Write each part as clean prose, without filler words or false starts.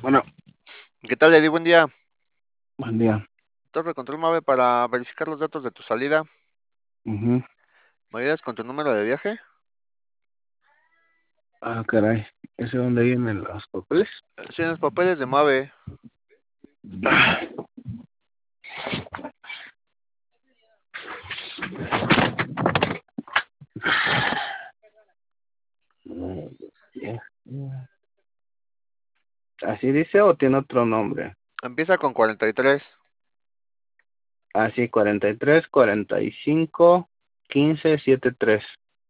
Bueno, ¿Qué tal, Eddie? Buen día. buen día. Torre Control Mave para verificar los datos de tu salida. Ujú. ¿Me ayudas con tu número de viaje? Ah, caray. ¿Ese dónde vienen los papeles? Sí, en los papeles de Mave. Ya. ¿Así dice o tiene otro nombre? Empieza con 43. Así, 43, 45, 15, 73.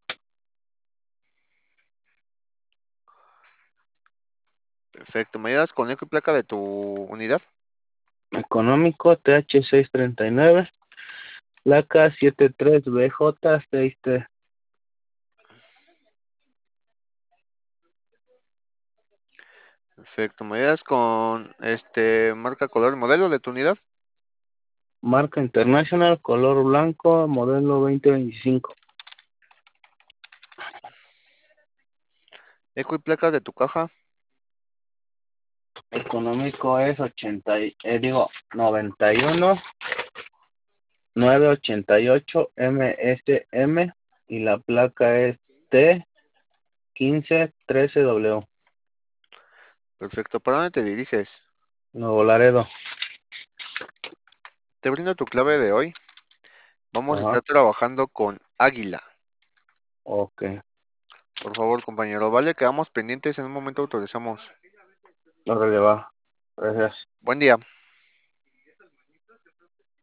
Perfecto. ¿Me ayudas con eco y placa de tu unidad? Económico TH639, placa 73BJ63. Perfecto. ¿Me ayudas con marca, color y modelo de tu unidad? Marca International, color blanco, modelo 2025. Eco y placa de tu caja. Económico es 91 988 MSM y la placa es T1513W, Perfecto. ¿Para dónde te diriges? Nuevo Laredo. Te brindo tu clave de hoy. Vamos a estar Ajá, trabajando con Águila. ok, Por favor, compañero. Vale, quedamos pendientes. En un momento autorizamos. órale va, gracias. Buen día.